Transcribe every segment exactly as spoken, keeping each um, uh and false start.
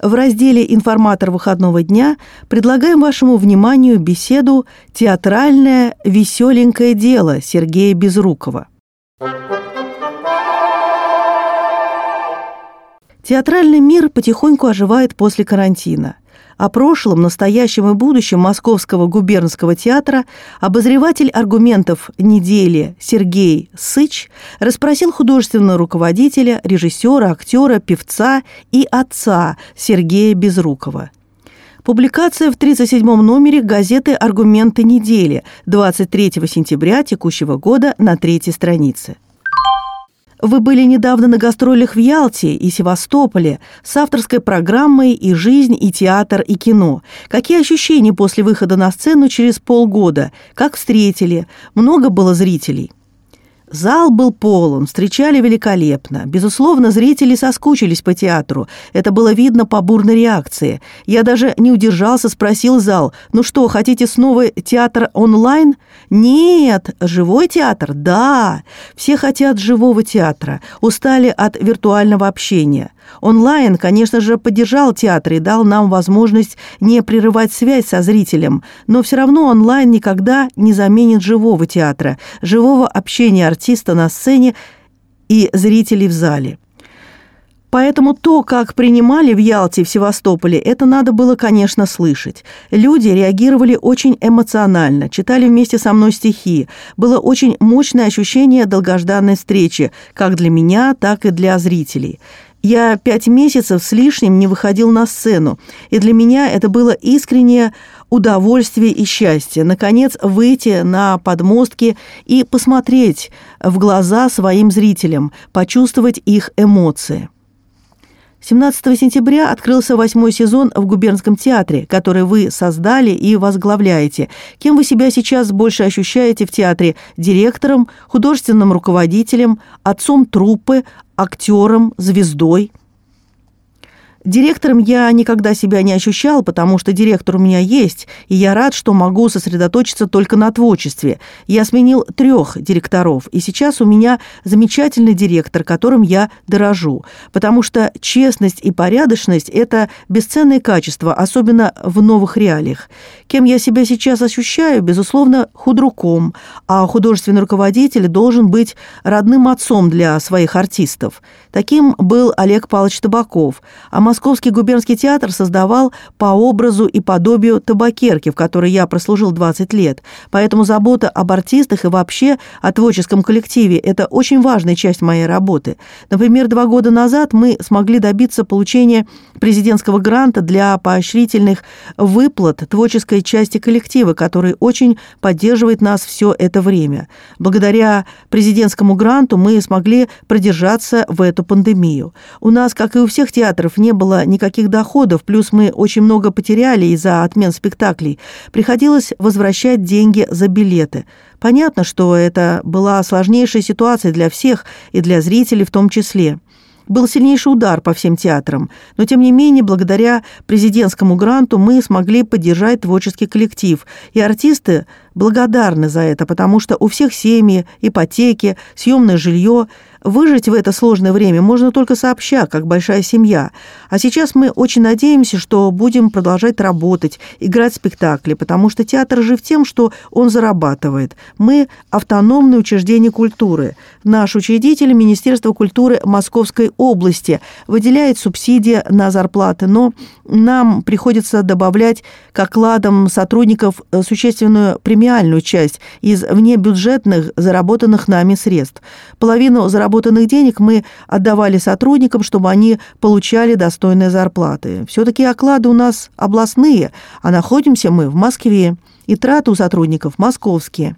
В разделе «Информатор выходного дня» предлагаем вашему вниманию беседу «Театральное веселенькое дело» Сергея Безрукова. Театральный мир потихоньку оживает после карантина. О прошлом, настоящем и будущем Московского губернского театра обозреватель аргументов недели Сергей Сыч расспросил художественного руководителя, режиссера, актера, певца и отца Сергея Безрукова. Публикация в тридцать седьмом номере газеты «Аргументы недели» двадцать третьего сентября текущего года на третьей странице. Вы были недавно на гастролях в Ялте и Севастополе с авторской программой «И жизнь, и театр, и кино». Какие ощущения после выхода на сцену через полгода? Как встретили? Много было зрителей? Зал был полон, встречали великолепно. Безусловно, зрители соскучились по театру. Это было видно по бурной реакции. Я даже не удержался, спросил зал: «Ну что, хотите снова театр онлайн?» «Нет, живой театр, да. Все хотят живого театра, устали от виртуального общения. Онлайн, конечно же, поддержал театр и дал нам возможность не прерывать связь со зрителем, но все равно онлайн никогда не заменит живого театра, живого общения артиста на сцене и зрителей в зале». Поэтому то, как принимали в Ялте и в Севастополе, это надо было, конечно, слышать. Люди реагировали очень эмоционально, читали вместе со мной стихи. Было очень мощное ощущение долгожданной встречи, как для меня, так и для зрителей. Я пять месяцев с лишним не выходил на сцену, и для меня это было искреннее удовольствие и счастье. Наконец, выйти на подмостки и посмотреть в глаза своим зрителям, почувствовать их эмоции. семнадцатого сентября открылся восьмой сезон в губернском театре, который вы создали и возглавляете. Кем вы себя сейчас больше ощущаете в театре? Директором, художественным руководителем, отцом труппы, актером, звездой? Директором я никогда себя не ощущал, потому что директор у меня есть, и я рад, что могу сосредоточиться только на творчестве. Я сменил трех директоров, и сейчас у меня замечательный директор, которым я дорожу, потому что честность и порядочность – это бесценные качества, особенно в новых реалиях. Кем я себя сейчас ощущаю? Безусловно, худруком, а художественный руководитель должен быть родным отцом для своих артистов. Таким был Олег Павлович Табаков, а Московский губернский театр создавал по образу и подобию табакерки, в которой я прослужил двадцать лет. Поэтому забота об артистах и вообще о творческом коллективе – это очень важная часть моей работы. Например, два года назад мы смогли добиться получения президентского гранта для поощрительных выплат творческой части коллектива, который очень поддерживает нас все это время. Благодаря президентскому гранту мы смогли продержаться в эту пандемию. У нас, как и у всех театров, не было никаких доходов, плюс мы очень много потеряли из-за отмен спектаклей. Приходилось возвращать деньги за билеты. Понятно, что это была сложнейшая ситуация для всех, и для зрителей в том числе. Был сильнейший удар по всем театрам, но, тем не менее, благодаря президентскому гранту мы смогли поддержать творческий коллектив, и артисты благодарны за это, потому что у всех семьи, ипотеки, съемное жилье. Выжить в это сложное время можно только сообща, как большая семья. А сейчас мы очень надеемся, что будем продолжать работать, играть спектакли, потому что театр жив тем, что он зарабатывает. Мы – автономное учреждение культуры. Наш учредитель – Министерство культуры Московской области выделяет субсидии на зарплаты, но нам приходится добавлять к окладам сотрудников существенную премиальную часть из внебюджетных заработанных нами средств. Половину заработанных денег мы отдавали сотрудникам, чтобы они получали достойные зарплаты. Все-таки оклады у нас областные, а находимся мы в Москве, и траты у сотрудников московские.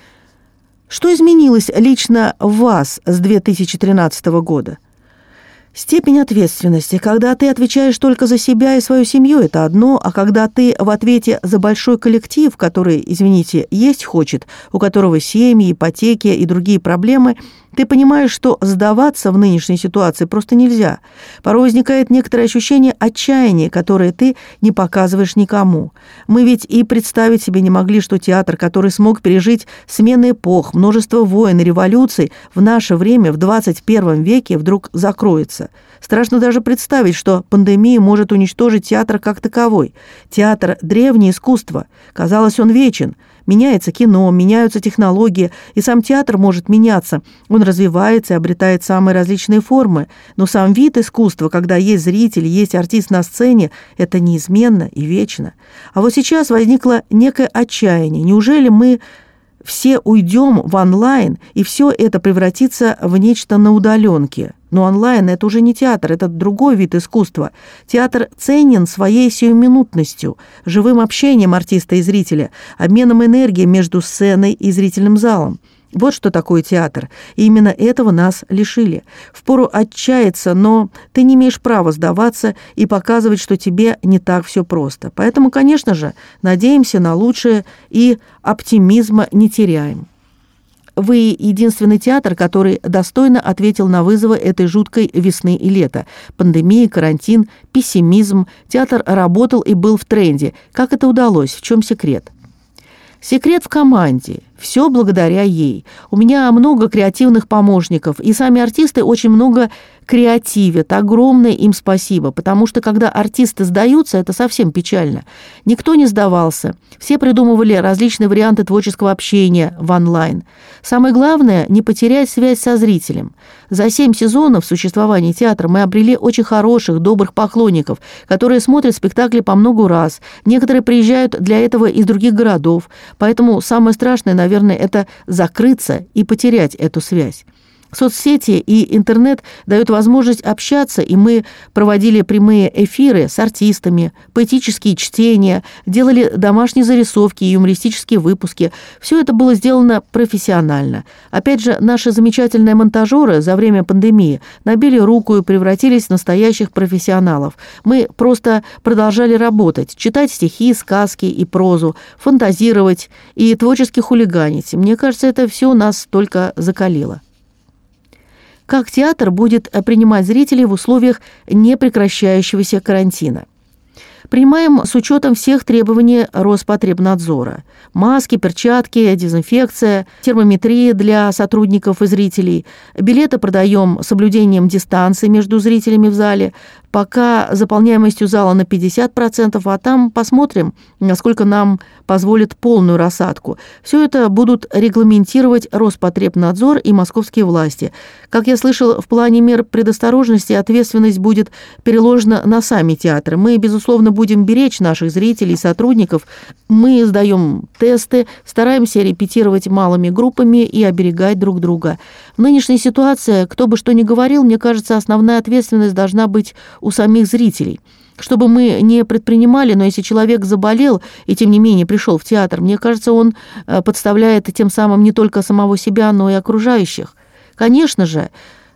Что изменилось лично в вас с две тысячи тринадцатого года? Степень ответственности. Когда ты отвечаешь только за себя и свою семью, это одно, а когда ты в ответе за большой коллектив, который, извините, есть хочет, у которого семьи, ипотеки и другие проблемы, ты понимаешь, что сдаваться в нынешней ситуации просто нельзя. Порой возникает некоторое ощущение отчаяния, которое ты не показываешь никому. Мы ведь и представить себе не могли, что театр, который смог пережить смены эпох, множество войн и революций, в наше время, в двадцать первом веке, вдруг закроется. года. Страшно даже представить, что пандемия может уничтожить театр как таковой. Театр – древнее искусство. Казалось, он вечен. Меняется кино, меняются технологии, и сам театр может меняться. Он развивается и обретает самые различные формы. Но сам вид искусства, когда есть зритель, есть артист на сцене, это неизменно и вечно. А вот сейчас возникло некое отчаяние. Неужели мы все уйдем в онлайн, и все это превратится в нечто на удаленке? Но онлайн – это уже не театр, это другой вид искусства. Театр ценен своей сиюминутностью, живым общением артиста и зрителя, обменом энергии между сценой и зрительным залом. Вот что такое театр, и именно этого нас лишили. Впору отчаяться, но ты не имеешь права сдаваться и показывать, что тебе не так все просто. Поэтому, конечно же, надеемся на лучшее и оптимизма не теряем. Вы единственный театр, который достойно ответил на вызовы этой жуткой весны и лета. Пандемия, карантин, пессимизм. Театр работал и был в тренде. Как это удалось? В чем секрет? Секрет в команде. Все благодаря ей. У меня много креативных помощников, и сами артисты очень много креативят. Огромное им спасибо, потому что когда артисты сдаются, это совсем печально. Никто не сдавался. Все придумывали различные варианты творческого общения в онлайн. Самое главное – не потерять связь со зрителем. За семь сезонов существования театра мы обрели очень хороших, добрых поклонников, которые смотрят спектакли по много раз. Некоторые приезжают для этого из других городов. Поэтому самое страшное, наверное, это закрыться и потерять эту связь. Соцсети и интернет дают возможность общаться, и мы проводили прямые эфиры с артистами, поэтические чтения, делали домашние зарисовки и юмористические выпуски. Все это было сделано профессионально. Опять же, наши замечательные монтажеры за время пандемии набили руку и превратились в настоящих профессионалов. Мы просто продолжали работать, читать стихи, сказки и прозу, фантазировать и творчески хулиганить. Мне кажется, это все нас только закалило. Как театр будет принимать зрителей в условиях непрекращающегося карантина? Принимаем с учетом всех требований Роспотребнадзора. Маски, перчатки, дезинфекция, термометрия для сотрудников и зрителей. Билеты продаем с соблюдением дистанции между зрителями в зале. Пока заполняемостью зала на пятьдесят процентов, а там посмотрим, насколько нам позволит полную рассадку. Все это будут регламентировать Роспотребнадзор и московские власти. Как я слышал, в плане мер предосторожности ответственность будет переложена на сами театры. Мы, безусловно, будем беречь наших зрителей и сотрудников. Мы сдаем тесты, стараемся репетировать малыми группами и оберегать друг друга. В нынешней ситуации, кто бы что ни говорил, мне кажется, основная ответственность должна быть у самих зрителей. Чтобы мы не предпринимали, но если человек заболел и, тем не менее, пришел в театр, мне кажется, он подставляет тем самым не только самого себя, но и окружающих. Конечно же,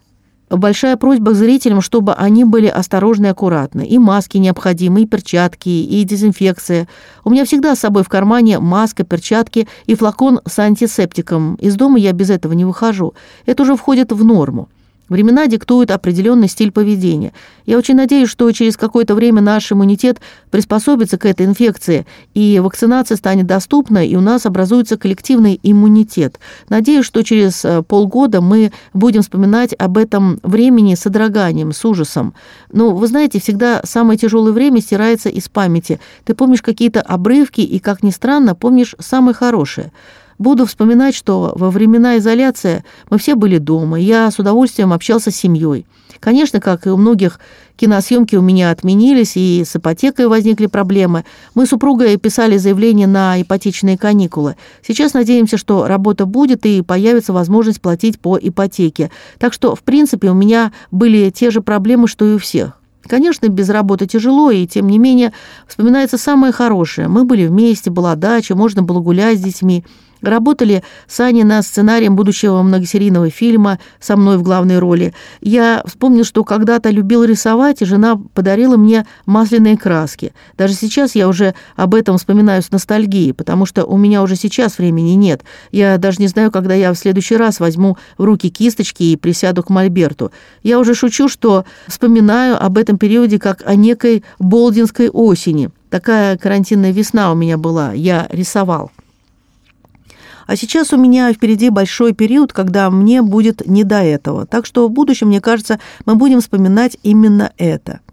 большая просьба к зрителям, чтобы они были осторожны и аккуратны. И маски необходимы, и перчатки, и дезинфекция. У меня всегда с собой в кармане маска, перчатки и флакон с антисептиком. Из дома я без этого не выхожу. Это уже входит в норму. Времена диктуют определенный стиль поведения. Я очень надеюсь, что через какое-то время наш иммунитет приспособится к этой инфекции, и вакцинация станет доступна, и у нас образуется коллективный иммунитет. Надеюсь, что через полгода мы будем вспоминать об этом времени с содроганием, с ужасом. Но, вы знаете, всегда самое тяжелое время стирается из памяти. Ты помнишь какие-то обрывки, и, как ни странно, помнишь самое хорошее. Буду вспоминать, что во времена изоляции мы все были дома, я с удовольствием общался с семьей. Конечно, как и у многих, киносъемки у меня отменились, и с ипотекой возникли проблемы. Мы с супругой писали заявление на ипотечные каникулы. Сейчас надеемся, что работа будет и появится возможность платить по ипотеке. Так что, в принципе, у меня были те же проблемы, что и у всех. Конечно, без работы тяжело, и тем не менее вспоминается самое хорошее. Мы были вместе, была дача, можно было гулять с детьми. Работали с Аней над сценарием будущего многосерийного фильма со мной в главной роли. Я вспомнил, что когда-то любил рисовать, и жена подарила мне масляные краски. Даже сейчас я уже об этом вспоминаю с ностальгией, потому что у меня уже сейчас времени нет. Я даже не знаю, когда я в следующий раз возьму в руки кисточки и присяду к мольберту. Я уже шучу, что вспоминаю об этом периоде как о некой болдинской осени. Такая карантинная весна у меня была, я рисовал. А сейчас у меня впереди большой период, когда мне будет не до этого. Так что в будущем, мне кажется, мы будем вспоминать именно это.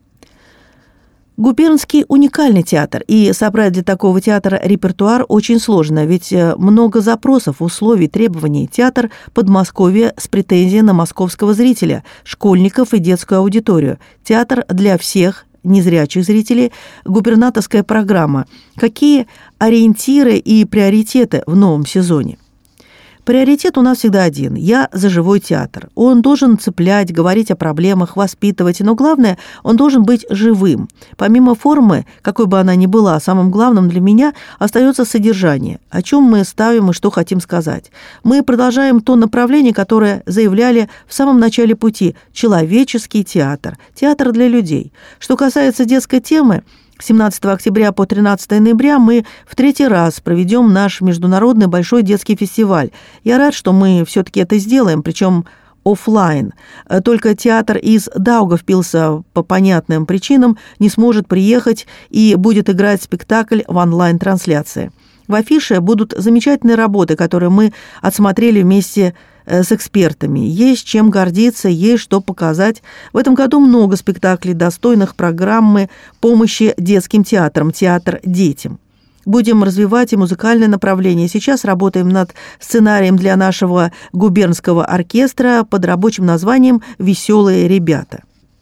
Губернский уникальный театр, и собрать для такого театра репертуар очень сложно, ведь много запросов, условий, требований. Театр Подмосковья с претензией на московского зрителя, школьников и детскую аудиторию. Театр для всех незрячих зрителей, губернаторская программа. Какие ориентиры и приоритеты в новом сезоне? Приоритет у нас всегда один. Я за живой театр. Он должен цеплять, говорить о проблемах, воспитывать, но главное, он должен быть живым. Помимо формы, какой бы она ни была, самым главным для меня остается содержание, о чем мы ставим и что хотим сказать. Мы продолжаем то направление, которое заявляли в самом начале пути – человеческий театр, театр для людей. Что касается детской темы, семнадцатого октября по тринадцатого ноября мы в третий раз проведем наш международный большой детский фестиваль. Я рад, что мы все-таки это сделаем, причем офлайн. Только театр из Даугавпилса по понятным причинам не сможет приехать и будет играть спектакль в онлайн-трансляции. В афише будут замечательные работы, которые мы отсмотрели вместе с экспертами. Есть чем гордиться, есть что показать. В этом году много спектаклей, достойных программы помощи детским театрам, театр детям. Будем развивать и музыкальное направление. Сейчас работаем над сценарием для нашего губернского оркестра под рабочим названием «Веселые ребята».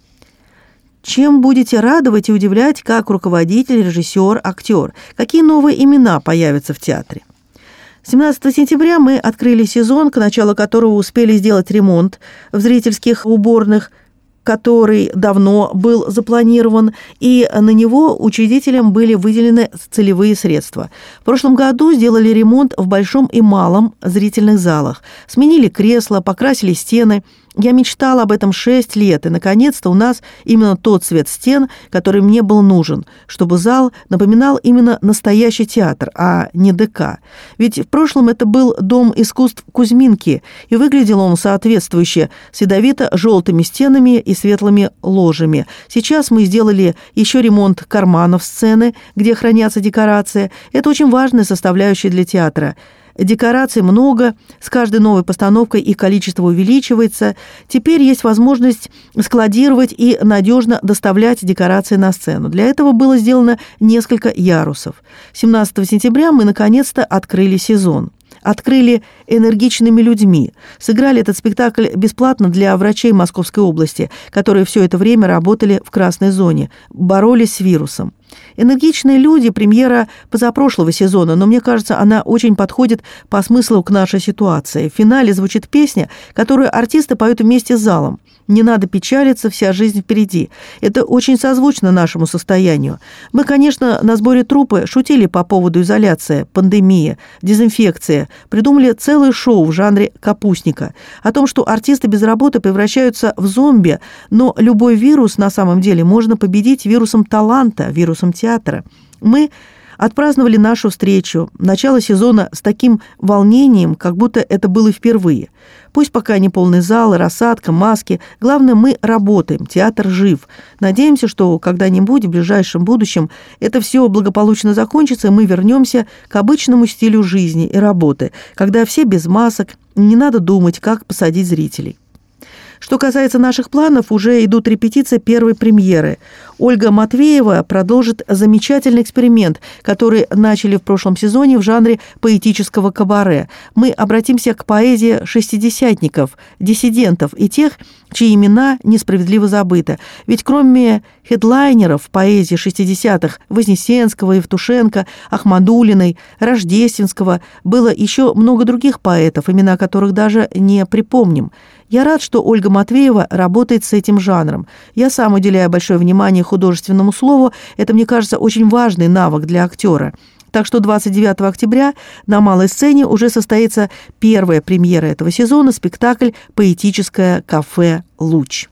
Чем будете радовать и удивлять как руководитель, режиссер, актер? Какие новые имена появятся в театре? семнадцатого сентября мы открыли сезон, к началу которого успели сделать ремонт в зрительских уборных, который давно был запланирован, и на него учредителям были выделены целевые средства. В прошлом году сделали ремонт в большом и малом зрительных залах, сменили кресла, покрасили стены. Я мечтала об этом шесть лет, и, наконец-то, у нас именно тот цвет стен, который мне был нужен, чтобы зал напоминал именно настоящий театр, а не ДК. Ведь в прошлом это был Дом искусств Кузьминки, и выглядел он соответствующе, с ядовито-желтыми стенами и светлыми ложами. Сейчас мы сделали еще ремонт карманов сцены, где хранятся декорации. Это очень важная составляющая для театра. Декораций много, с каждой новой постановкой их количество увеличивается. Теперь есть возможность складировать и надежно доставлять декорации на сцену. Для этого было сделано несколько ярусов. семнадцатого сентября мы наконец-то открыли сезон. Открыли энергичными людьми. Сыграли этот спектакль бесплатно для врачей Московской области, которые все это время работали в красной зоне, боролись с вирусом. «Энергичные люди» — премьера позапрошлого сезона, но мне кажется, она очень подходит по смыслу к нашей ситуации. В финале звучит песня, которую артисты поют вместе с залом. «Не надо печалиться, вся жизнь впереди». Это очень созвучно нашему состоянию. Мы, конечно, на сборе труппы шутили по поводу изоляции, пандемии, дезинфекции, придумали целое шоу в жанре капустника о том, что артисты без работы превращаются в зомби, но любой вирус на самом деле можно победить вирусом таланта, вирусом театра. Мы отпраздновали нашу встречу, начало сезона с таким волнением, как будто это было впервые. Пусть пока не полный зал, рассадка, маски. Главное, мы работаем, театр жив. Надеемся, что когда-нибудь в ближайшем будущем это все благополучно закончится, и мы вернемся к обычному стилю жизни и работы, когда все без масок, не надо думать, как посадить зрителей. Что касается наших планов, уже идут репетиции первой премьеры. Ольга Матвеева продолжит замечательный эксперимент, который начали в прошлом сезоне в жанре поэтического кабаре. Мы обратимся к поэзии шестидесятников, диссидентов и тех, чьи имена несправедливо забыты. Ведь кроме хедлайнеров поэзии шестидесятых Вознесенского, Евтушенко, Ахмадулиной, Рождественского было еще много других поэтов, имена которых даже не припомним. Я рад, что Ольга Матвеева работает с этим жанром. Я сам уделяю большое внимание художественному слову. Это, мне кажется, очень важный навык для актера. Так что двадцать девятого октября на малой сцене уже состоится первая премьера этого сезона, спектакль «Поэтическое кафе «Луч».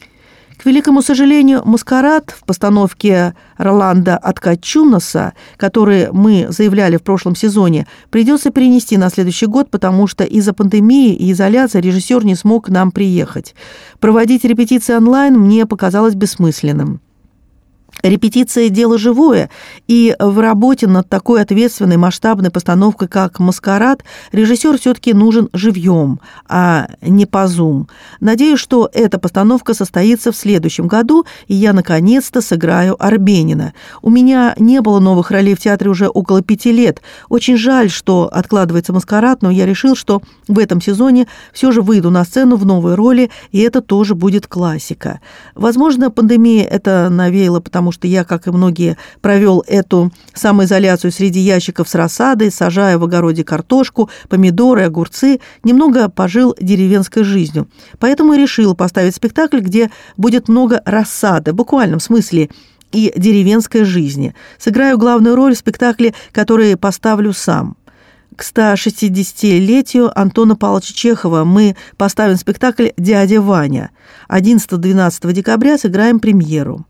К великому сожалению, «Маскарад» в постановке Роланда Откачунаса, который мы заявляли в прошлом сезоне, придется перенести на следующий год, потому что из-за пандемии и изоляции режиссер не смог к нам приехать. Проводить репетиции онлайн мне показалось бессмысленным. Репетиция – дело живое, и в работе над такой ответственной масштабной постановкой, как «Маскарад», режиссер все-таки нужен живьем, а не по Zoom. Надеюсь, что эта постановка состоится в следующем году, и я наконец-то сыграю Арбенина. У меня не было новых ролей в театре уже около пяти лет. Очень жаль, что откладывается «Маскарад», но я решил, что в этом сезоне все же выйду на сцену в новой роли, и это тоже будет классика. Возможно, пандемия это навеяла, потому что я, как и многие, провел эту самоизоляцию среди ящиков с рассадой, сажая в огороде картошку, помидоры, огурцы, немного пожил деревенской жизнью. Поэтому и решил поставить спектакль, где будет много рассады, в буквальном смысле, и деревенской жизни. Сыграю главную роль в спектакле, который поставлю сам. К сто шестидесятилетию Антона Павловича Чехова мы поставим спектакль «Дядя Ваня». одиннадцатого-двенадцатого декабря сыграем премьеру.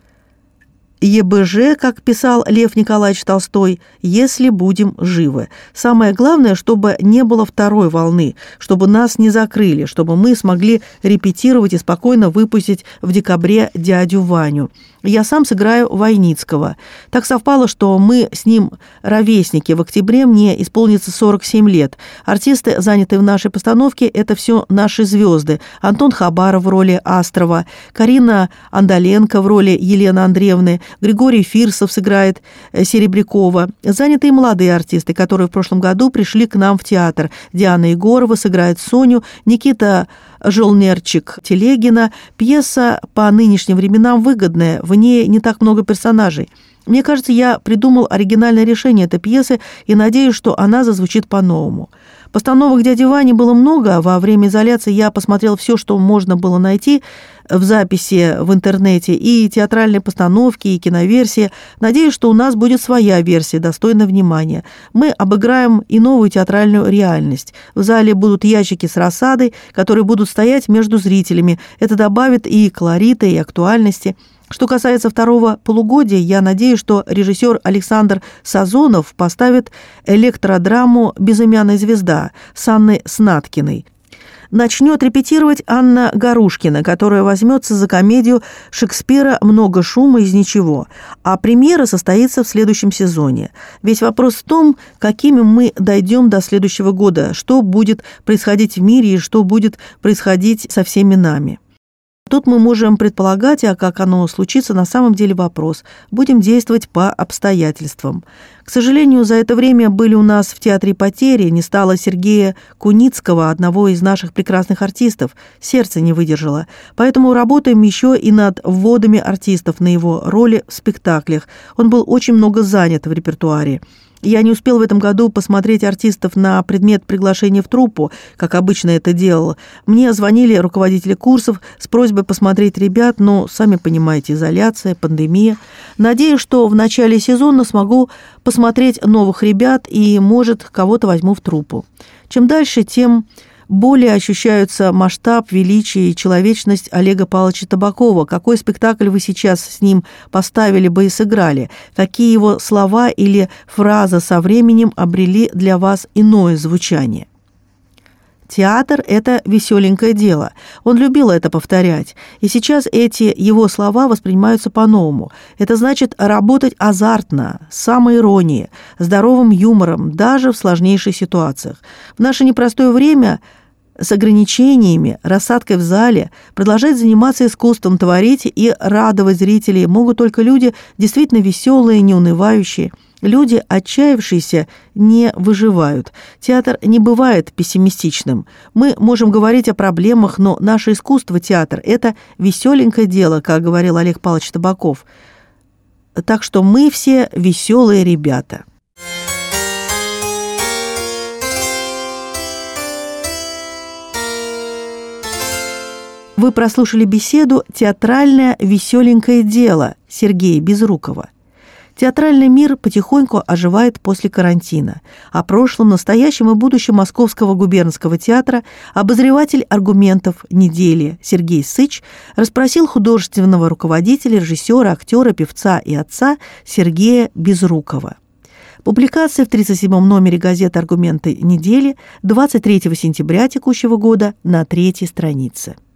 ЕБЖ, как писал Лев Николаевич Толстой, «если будем живы». Самое главное, чтобы не было второй волны, чтобы нас не закрыли, чтобы мы смогли репетировать и спокойно выпустить в декабре «Дядю Ваню». Я сам сыграю Войницкого. Так совпало, что мы с ним ровесники. В октябре мне исполнится сорок семь лет. Артисты, занятые в нашей постановке, это все наши звезды. Антон Хабаров в роли Астрова, Карина Андаленко в роли Елены Андреевны, Григорий Фирсов сыграет Серебрякова. Занятые молодые артисты, которые в прошлом году пришли к нам в театр. Диана Егорова сыграет Соню, Никита Жолнерчик Телегина. Пьеса по нынешним временам выгодная, в ней не так много персонажей. Мне кажется, я придумал оригинальное решение этой пьесы и надеюсь, что она зазвучит по-новому. Постановок «Дяди Вани» было много, а во время изоляции я посмотрел все, что можно было найти в записи в интернете, и театральные постановки, и киноверсии. Надеюсь, что у нас будет своя версия, достойная внимания. Мы обыграем и новую театральную реальность. В зале будут ящики с рассадой, которые будут стоять между зрителями. Это добавит и колорита, и актуальности. Что касается второго полугодия, я надеюсь, что режиссер Александр Сазонов поставит электродраму «Безымянная звезда» с Анной Снаткиной. Начнет репетировать Анна Гарушкина, которая возьмется за комедию Шекспира «Много шума из ничего», а премьера состоится в следующем сезоне. Весь вопрос в том, какими мы дойдем до следующего года, что будет происходить в мире и что будет происходить со всеми нами. Тут мы можем предполагать, а как оно случится, на самом деле вопрос. Будем действовать по обстоятельствам. К сожалению, за это время были у нас в театре потери, не стало Сергея Куницкого, одного из наших прекрасных артистов. Сердце не выдержало. Поэтому работаем еще и над вводами артистов на его роли в спектаклях. Он был очень много занят в репертуаре. Я не успел в этом году посмотреть артистов на предмет приглашения в труппу, как обычно это делал. Мне звонили руководители курсов с просьбой посмотреть ребят, но, сами понимаете, изоляция, пандемия. Надеюсь, что в начале сезона смогу посмотреть новых ребят и, может, кого-то возьму в труппу. Чем дальше, тем более ощущаются масштаб, величие и человечность Олега Павловича Табакова. Какой спектакль вы сейчас с ним поставили бы и сыграли? Какие его слова или фразы со временем обрели для вас иное звучание? Театр – это веселенькое дело. Он любил это повторять. И сейчас эти его слова воспринимаются по-новому. Это значит работать азартно, с самоиронией, здоровым юмором, даже в сложнейших ситуациях. В наше непростое время с ограничениями, рассадкой в зале, продолжать заниматься искусством, творить и радовать зрителей могут только люди действительно веселые, неунывающие. Люди, отчаявшиеся, не выживают. Театр не бывает пессимистичным. Мы можем говорить о проблемах, но наше искусство, театр, это веселенькое дело, как говорил Олег Павлович Табаков. Так что мы все веселые ребята. Вы прослушали беседу «Театральное веселенькое дело» Сергея Безрукова. Театральный мир потихоньку оживает после карантина. О прошлом, настоящем и будущем Московского губернского театра обозреватель аргументов недели Сергей Сыч расспросил художественного руководителя, режиссера, актера, певца и отца Сергея Безрукова. Публикация в тридцать седьмом номере газеты «Аргументы недели» двадцать третьего сентября текущего года на третьей странице.